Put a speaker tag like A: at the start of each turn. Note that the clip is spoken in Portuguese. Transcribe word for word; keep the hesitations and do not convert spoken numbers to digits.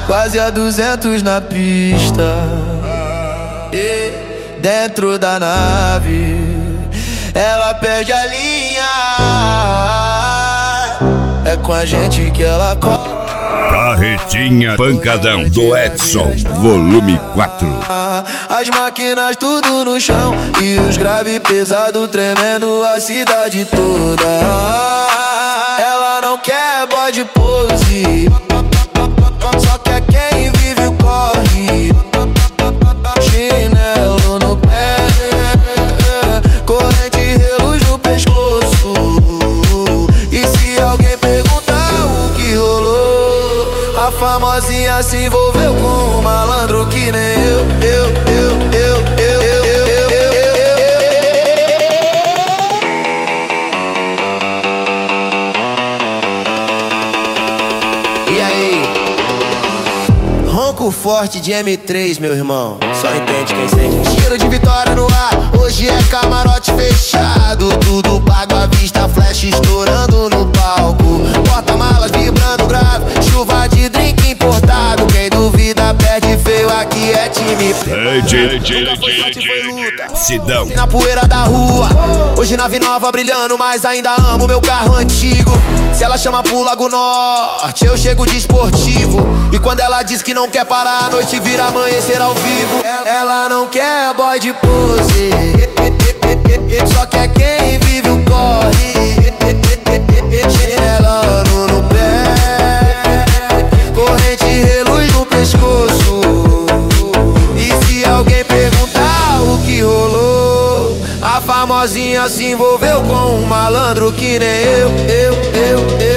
A: quase a duzentos na pista. E dentro da nave, ela perde a linha. É com a gente que ela corre.
B: Carretinha Pancadão do Edson, volume quatro.
A: As máquinas tudo no chão e os grave pesado tremendo a cidade toda. Ela não quer bode pose, só quer quem vive o corre. Chinelo no pé, corrente e reluz no pescoço. E se alguém perguntar o que rolou, a famosinha se envolveu com um malandro que nem eu, eu, eu, eu, eu, eu, eu, eu, eu, eu. E aí? Ronco forte de M três, meu irmão, só entende quem sente. Cheiro de vitória no ar, hoje é camarote fechado. Tudo pago à vista, flash estourando no palco. Porta-malas vibrando grave, chuva de drink importado. Quem duvida perde feio, aqui é time.
B: Sidão.
A: Na poeira da rua, hoje nave nova brilhando, mas ainda amo meu carro antigo. Se ela chama pro Lago Norte, eu chego de esportivo. E quando ela diz que não quer parar, a noite vira amanhecer ao vivo. Ela não quer boy de pose, só quer quem vive o corre. Chinelo no pé, corrente e reluz no pescoço. E se alguém perguntar o que rolou, a famosinha se envolveu com um malandro que nem eu, eu, eu, eu.